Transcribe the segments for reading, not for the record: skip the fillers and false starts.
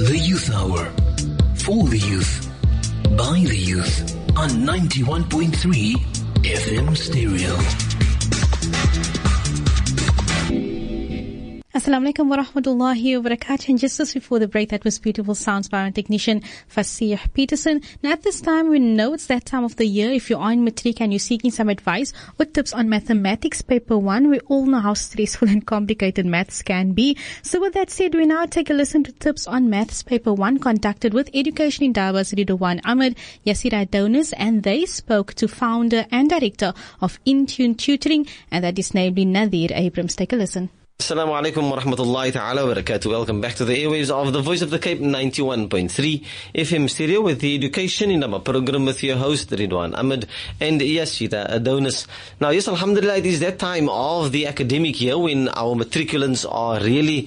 The Youth Hour. For the youth. By the youth. On 91.3 FM Stereo. Assalamu alaikum wa rahmatullahi wa barakatuh. And just as before the break, that was beautiful sounds by our technician Fasih Peterson. Now at this time, we know it's that time of the year. If you are in matric and you're seeking some advice or tips on mathematics paper 1, we all know how stressful and complicated maths can be. So with that said, we now take a listen to tips on maths paper 1 conducted with Education in Diversity Dewan Ahmed, Yasir Adonis, and they spoke to founder and director of Intune Tutoring, and that is namely Nadir Abrams. Take a listen. Assalamu alaikum wa rahmatullahi ta'ala wa barakatuh. Welcome back to the airwaves of the Voice of the Cape 91.3 FM stereo with the Education in our program with your host Ridwan Ahmed and Yasira Adonis. Now yes, alhamdulillah, it is that time of the academic year when our matriculants are really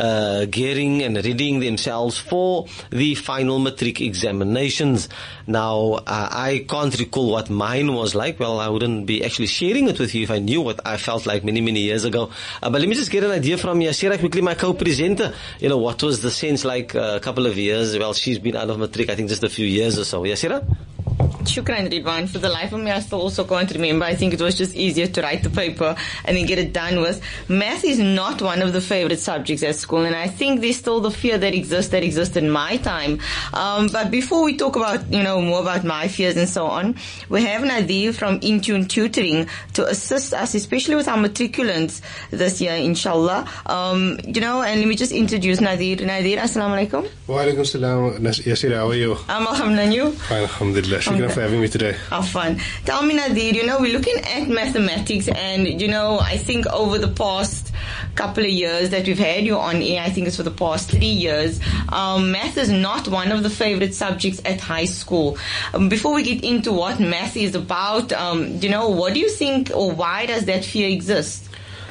gearing and readying themselves for the final matric examinations. Now, I can't recall what mine was like. Well, I wouldn't be actually sharing it with you if I knew what I felt like many, many years ago. But let me just get an idea from Yasira quickly, my co-presenter. You know, what was the sense like a couple of years? Well, she's been out of matric, I think just a few years or so. Yasira? Shukran, Ridwan. For the life of me, I still also can't remember. I think it was just easier to write the paper and then get it done with. Math is not one of the favorite subjects at school, and I think there's still the fear that existed in my time. But before we talk about, more about my fears and so on, we have Nadir from Intune Tutoring to assist us, especially with our matriculants this year, inshallah. And let me just introduce Nadir. Nadir, assalamu alaikum. Wa alaikum salam. Yasir, how are you? Alhamdulillah. Fine, alhamdulillah. Shukran for having me today. How fun. Tell me, Nadir, we're looking at mathematics, and, I think over the past couple of years that we've had you on air, I think it's for the past 3 years, math is not one of the favorite subjects at high school. Before we get into what math is about, what do you think, or why does that fear exist?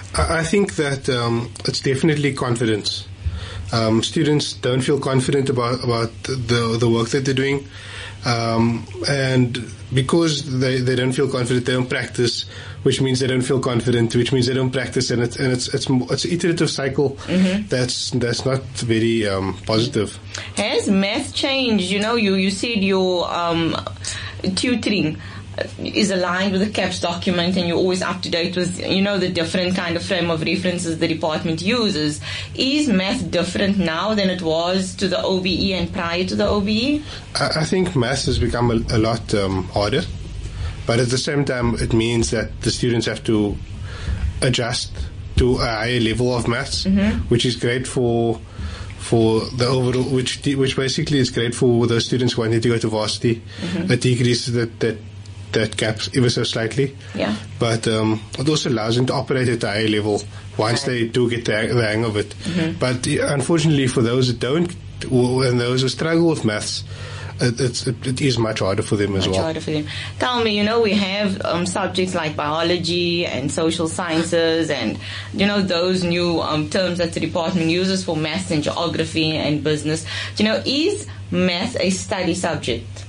I think that it's definitely confidence. Students don't feel confident about the work that they're doing. And because they don't feel confident, they don't practice, which means they don't feel confident, which means they don't practice, and it's an iterative cycle. Mm-hmm. That's not very positive. Has math changed? You said your tutoring is aligned with the CAPS document, and you're always up to date with, the different kind of frame of references the department uses. Is math different now than it was to the OBE and prior to the OBE? I think math has become a lot harder, but at the same time, it means that the students have to adjust to a higher level of maths, mm-hmm. which is great for the overall, which basically is great for those students who wanting to go to varsity. Mm-hmm. It decreases that gap ever so slightly. Yeah. But it also allows them to operate at a higher level once they do get the hang of it. Mm-hmm. But unfortunately for those that don't, and those who struggle with maths, it is much harder for them as well. Much harder for them. Tell me, we have subjects like biology and social sciences and, those new terms that the department uses for maths and geography and business. Is math a study subject?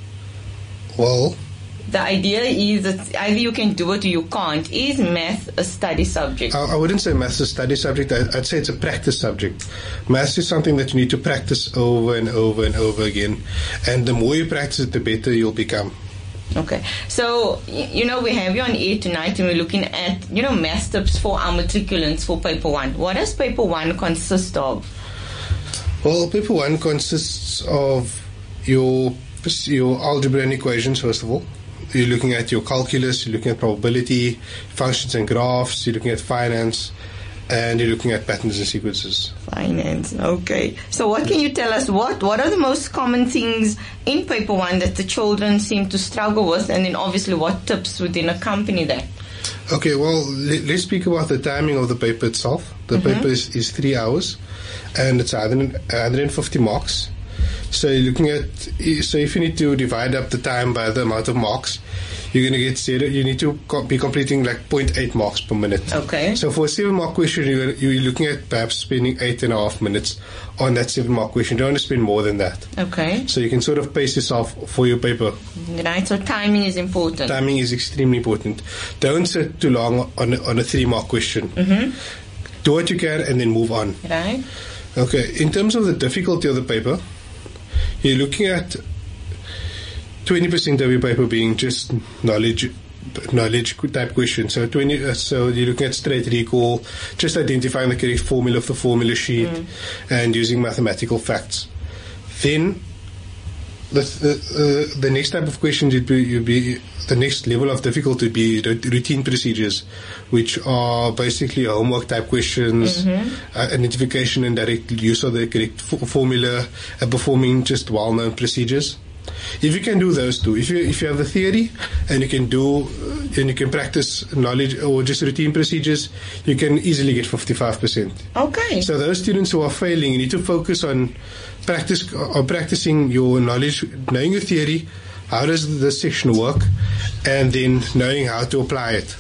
Well, the idea is that either you can do it or you can't. Is math a study subject? I wouldn't say math is a study subject. I'd say it's a practice subject. Math is something that you need to practice over and over and over again. And the more you practice it, the better you'll become. Okay. So, we have you on air tonight, and we're looking at, math tips for our matriculants for paper 1. What does paper 1 consist of? Well, paper 1 consists of your algebra and equations, first of all. You're looking at your calculus, you're looking at probability, functions and graphs, you're looking at finance, and you're looking at patterns and sequences. Finance, okay. So what can you tell us? What are the most common things in paper 1 that the children seem to struggle with, and then obviously what tips would then accompany that? Okay, well, let's speak about the timing of the paper itself. The mm-hmm. paper is 3 hours, and it's 150 marks. So you're looking at, so if you need to divide up the time by the amount of marks, you're going to get 0. You need to be completing like 0.8 marks per minute. Okay. So for a 7-mark question, you're looking at perhaps spending 8.5 minutes on that 7-mark question. You don't want to spend more than that. Okay. So you can sort of pace yourself for your paper. Right. So timing is important. Timing is extremely important. Don't sit too long on a 3-mark question. Mm-hmm. Do what you can and then move on. Right. Okay. In terms of the difficulty of the paper, you're looking at 20% of your paper being just knowledge type questions. So so you're looking at straight recall, just identifying the correct formula of the formula sheet, and using mathematical facts. Then the next type of questions would be the next level of difficulty would be routine procedures, which are basically homework type questions, identification and direct use of the correct formula, and performing just well-known procedures. If you can do those two, if you have the theory and you can practice knowledge or just routine procedures, you can easily get 55%. Okay. So those students who are failing, you need to focus on practicing your knowledge, knowing your theory, how does the section work, and then knowing how to apply it.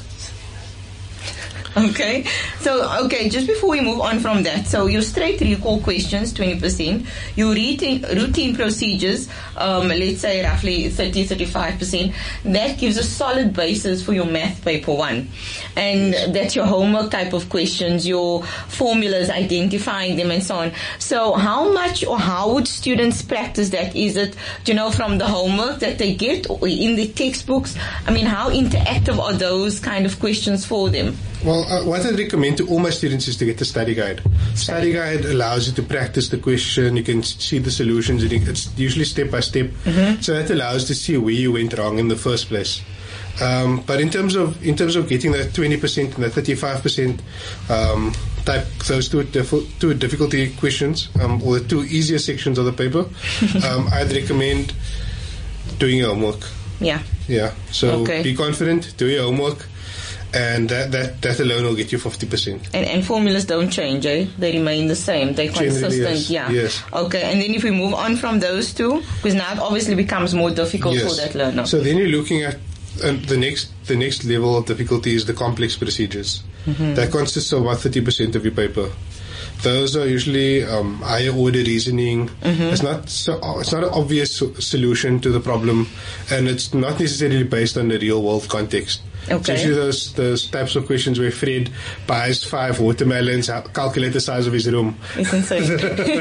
Okay. So, just before we move on from that, so your straight recall questions, 20%, your routine procedures, let's say roughly 30-35%, that gives a solid basis for your math paper 1. And that's your homework type of questions, your formulas, identifying them and so on. So how much or how would students practice that? Is it, from the homework that they get or in the textbooks? I mean, how interactive are those kind of questions for them? Well, what I recommend to all my students is to get the study guide. Study guide allows you to practice the question. You can see the solutions. It's usually step by step. So that allows you to see where you went wrong in the first place. But in terms of getting that 20% and the 35% type, those two difficulty questions, or the two easier sections of the paper, I'd recommend doing your homework. Yeah. So be confident, do your homework. And that alone will get you 50%. And formulas don't change, eh? They remain the same. They're consistent. Yes. Okay, and then if we move on from those two, because now it obviously becomes more difficult for that learner. So then you're looking at the next level of difficulty is the complex procedures. That consists of about 30% of your paper. Those are usually higher order reasoning. It's not an obvious solution to the problem, and it's not necessarily based on the real world context. Okay. Especially those types of questions where Fred buys 5 watermelons, calculate the size of his room. It's insane.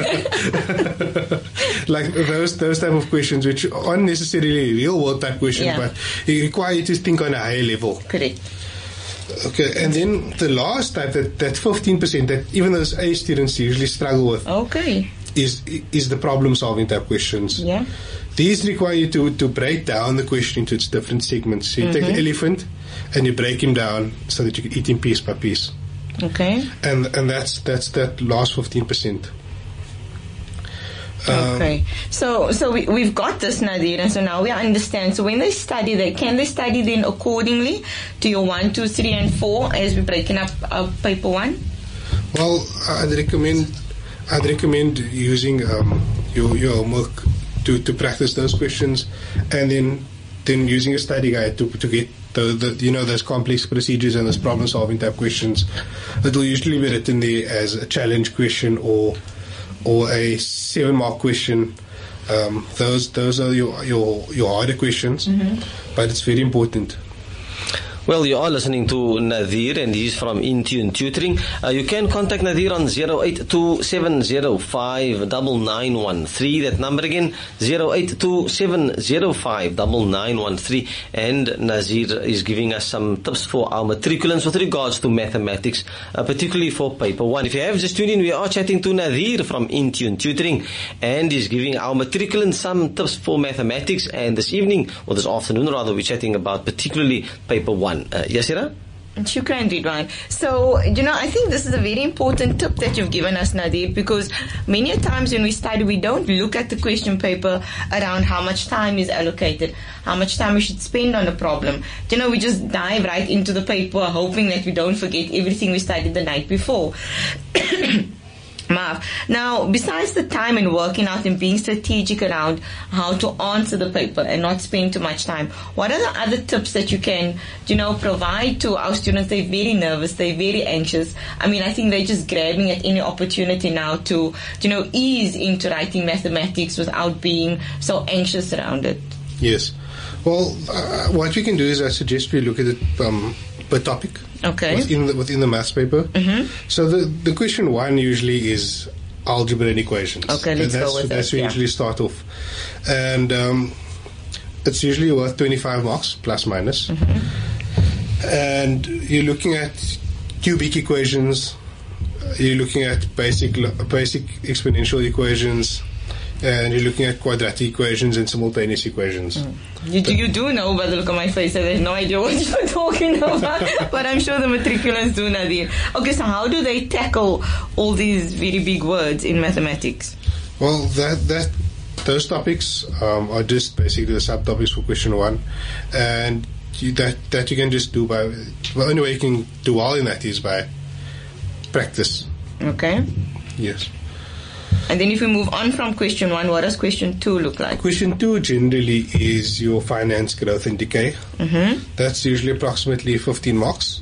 Like those type of questions, which aren't necessarily real world type questions, but it require you to think on a higher level. Correct. Okay, and then the last type, that 15% that even those A students usually struggle with, is the problem solving type questions. Yeah. These require you to break down the question into its different segments. So you take the elephant and you break him down so that you can eat him piece by piece. Okay. And that's that last 15%. Okay. So we've got this, Nadir, and so now we understand. So when they study, can they study then accordingly to your 1, 2, 3, and 4 as we're breaking up paper 1? Well, I'd recommend using your homework to practice those questions, and then using a study guide to get those complex procedures and those problem solving type questions. It will usually be written there as a challenge question or a 7-mark question. Those are your harder questions, but it's very important. Well, you are listening to Nadir, and he's from Intune Tutoring. You can contact Nadir on 082-705-9913. That number again, 082-705-9913. And Nadir is giving us some tips for our matriculants with regards to mathematics, particularly for paper 1. If you have just tuned in, we are chatting to Nadir from Intune Tutoring, and he's giving our matriculants some tips for mathematics. And this evening, or this afternoon rather, we're chatting about particularly paper 1. Yasira? Shukran, Ridwan. So, I think this is a very important tip that you've given us, Nadir, because many a times when we study, we don't look at the question paper around how much time is allocated, how much time we should spend on a problem. We just dive right into the paper, hoping that we don't forget everything we studied the night before. Now, besides the time and working out and being strategic around how to answer the paper and not spend too much time, what are the other tips that you can, provide to our students? They're very nervous, they're very anxious. I mean, I think they're just grabbing at any opportunity now to, ease into writing mathematics without being so anxious around it. Yes. Well, what we can do is I suggest we look at it per topic. Okay. Within the maths paper. So the question 1 usually is algebra and equations. Okay, let's go with that's that. where you usually start off. And it's usually worth 25 marks, plus minus. And you're looking at cubic equations, you're looking at basic exponential equations, and you're looking at quadratic equations and simultaneous equations. You do know by the look on my face that there's no idea what you're talking about, but I'm sure the matriculants do, Nadir. Okay, so how do they tackle all these very big words in mathematics? Well, those topics are just basically the subtopics for question 1, and that you can just do by, the only way you can do well in that is by practice. Okay. Yes. And then if we move on from question 1, what does question 2 look like? Question 2 generally is your finance, growth and decay. That's usually approximately 15 marks,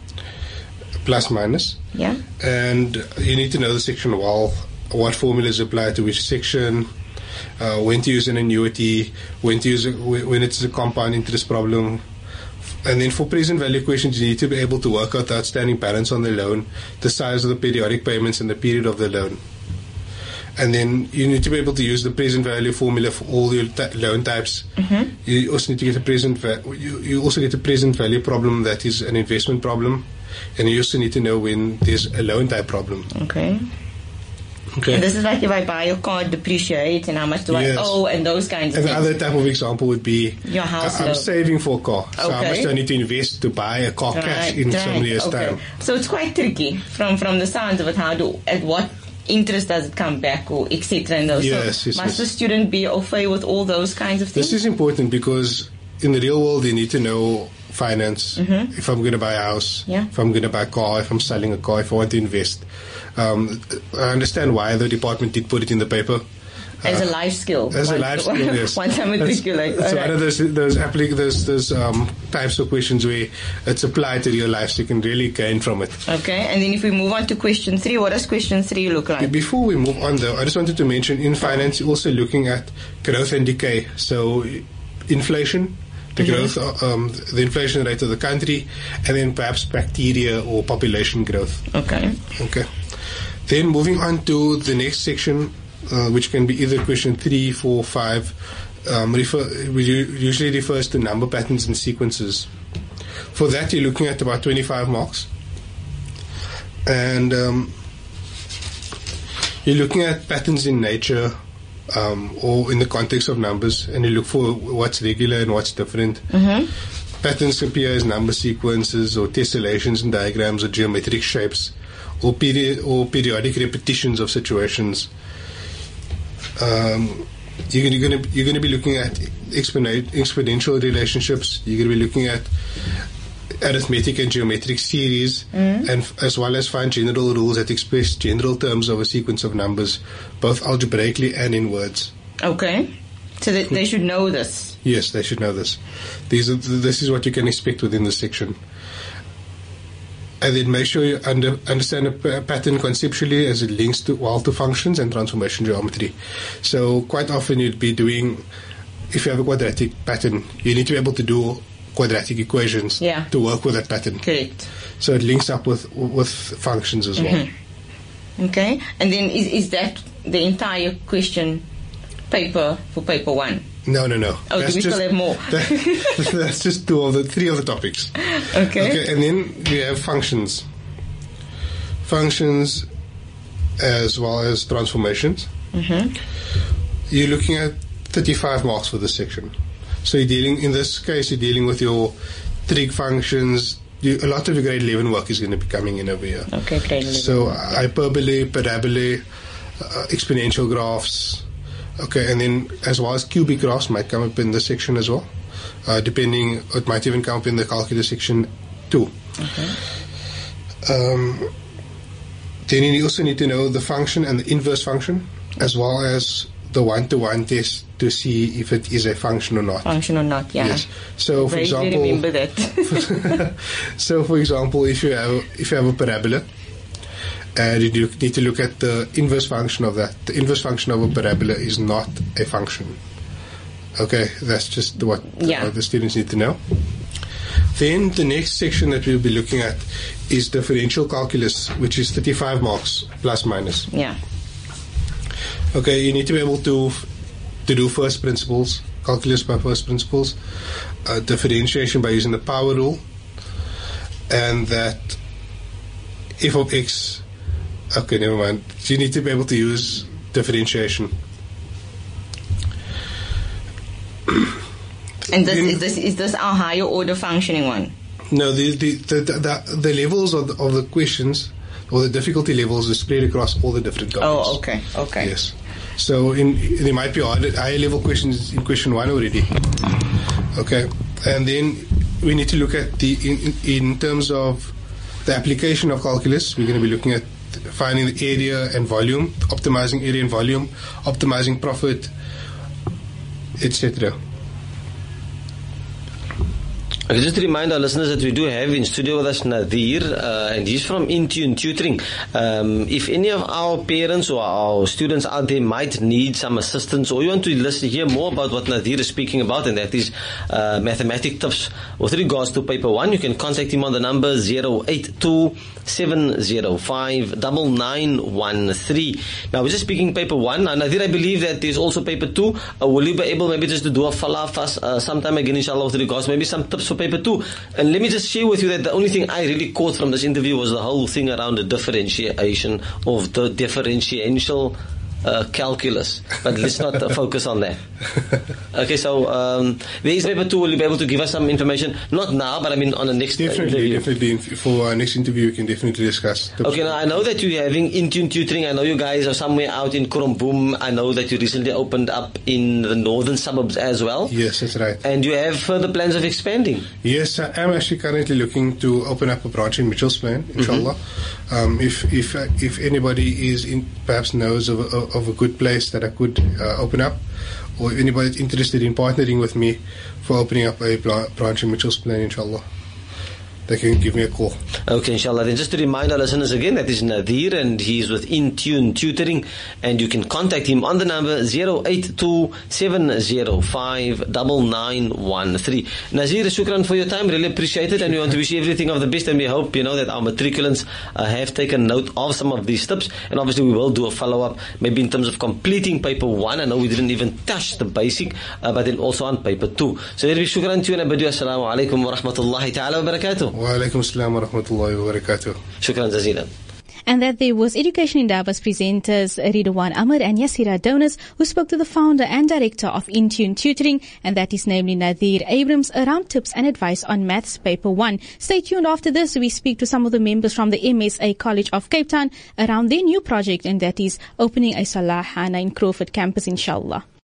plus minus. Yeah. And you need to know the section well, what formulas apply to which section, when to use an annuity, when it's a compound interest problem. And then for present value equations, you need to be able to work out the outstanding balance on the loan, the size of the periodic payments, and the period of the loan. And then you need to be able to use the present value formula for all your loan types. You also need to get a you also get a present value problem that is an investment problem, and you also need to know when there's a loan type problem. Okay. And this is like if I buy a car, depreciate, and how much do I owe, and those kinds of things. And the other type of example would be your house I'm loan. saving for a car. So how much do I need to invest to buy a car cash in so many years' time? So it's quite tricky from the sounds of it. At what interest does it come back, or etc. And those. Yes, must the student be au fait with all those kinds of things? This is important because in the real world you need to know finance. If I'm going to buy a house, if I'm going to buy a car, if I'm selling a car, if I want to invest. I understand why the department did put it in the paper. As a life skill. As a life skill, yes. Once I matriculate. It's one of those types of questions where it's applied to real life, so you can really gain from it. Okay, and then if we move on to question 3, what does question 3 look like? Before we move on, though, I just wanted to mention in finance, you're also looking at growth and decay. So inflation, the growth, the inflation rate of the country, and then perhaps bacteria or population growth. Okay. Then moving on to the next section, which can be either question 3, 4, 5, usually refers to number patterns and sequences. For that, you're looking at about 25 marks. And you're looking at patterns in nature or in the context of numbers, and you look for what's regular and what's different. Patterns appear as number sequences or tessellations in diagrams or geometric shapes, or periodic repetitions of situations. You're going to be looking at exponential relationships. You're going to be looking at arithmetic and geometric series, and as well as find general rules that express general terms of a sequence of numbers, both algebraically and in words. Okay, so they should know this. Yes, they should know this. This is what you can expect within this section. And then make sure you understand a pattern conceptually as it links to functions and transformation geometry. So quite often you'd be doing, if you have a quadratic pattern, you need to be able to do quadratic equations to work with that pattern. Correct. So it links up with functions as well. Okay. And then is that the entire question paper for paper 1? No. Oh, do we still have more? That's just 3 of the topics. Okay. And then we have functions. Functions as well as transformations. You're looking at 35 marks for this section. So in this case, you're dealing with your trig functions. A lot of your grade 11 work is going to be coming in over here. Okay, grade 11. So hyperbole, parabole, exponential graphs. Okay, and then as well as cubic graphs might come up in this section as well. Depending, it might even come up in the calculus section too. Then you also need to know the function and the inverse function, as well as the one-to-one test to see if it is a function or not. Yes. So, for example, remember that. So, for example, if you have a parabola, and you need to look at the inverse function of that. The inverse function of a parabola is not a function. Okay, that's just what the students need to know. Then the next section that we'll be looking at is differential calculus, which is 35 marks, plus minus. Yeah. Okay, you need to be able to do first principles, calculus by first principles, differentiation by using the power rule, and that f of x. Okay, never mind. You need to be able to use differentiation. And is this our higher order functioning one? No, the levels of the questions, or the difficulty levels, are spread across all the different topics. Oh, okay. Yes. So there might be higher level questions in question 1 already. Okay, and then we need to look at in terms of the application of calculus. We're going to be looking at finding the area and volume, optimizing area and volume, optimizing profit, etc. Okay, just to remind our listeners that we do have in studio with us Nadir, and he's from Intune Tutoring. If any of our parents or our students out there might need some assistance, or you want to hear more about what Nadir is speaking about, and that is mathematic tips with regards to paper 1, you can contact him on the number 082-705-9913. Now, we're just speaking paper 1. Now, Nadir, I believe that there's also paper 2. Will you be able maybe just to do a follow-up for us sometime again, inshallah, with regards maybe some tips for paper 2? And let me just share with you that the only thing I really caught from this interview was the whole thing around the differentiation of the differential calculus, but let's not focus on that. Okay, so there is paper 2. Will you be able to give us some information? Not now, but I mean on the next interview. Definitely. For our next interview, we can definitely discuss. Okay, now I know that you're having Intune Tutoring. I know you guys are somewhere out in Kurumboom. I know that you recently opened up in the northern suburbs as well. Yes, that's right. And you have further plans of expanding. Yes, I am actually currently looking to open up a branch in Mitchells Plain, inshallah. If anybody perhaps knows of a good place that I could open up, or if anybody's interested in partnering with me for opening up a branch in Mitchells Plain, inshallah, they can give me a call. Okay, inshallah. Then just to remind our listeners again, that is Nadir, and he's with Intune Tutoring, and you can contact him on the number 082-705-9913. Nazir, shukran for your time. Really appreciate it, and we want to wish you everything of the best, and we hope, that our matriculants have taken note of some of these tips, and obviously we will do a follow-up, maybe in terms of completing paper 1. I know we didn't even touch the basic, but then also on paper 2. So, shukran to you, and abadu assalamu alaikum wa rahmatullahi ta'ala wa barakatuh. Wa alaikum assalam wa rahmatullahi wa barakatuh. Shukran jazeelan. And that there was Education Indabas presenters Ridwan Ahmed and Yasira Donas, who spoke to the founder and director of Intune Tutoring, and that is namely Nadir Abrams, around tips and advice on Maths Paper 1. Stay tuned after this. We speak to some of the members from the MSA College of Cape Town around their new project, and that is opening a Salahana in Crawford campus, inshallah.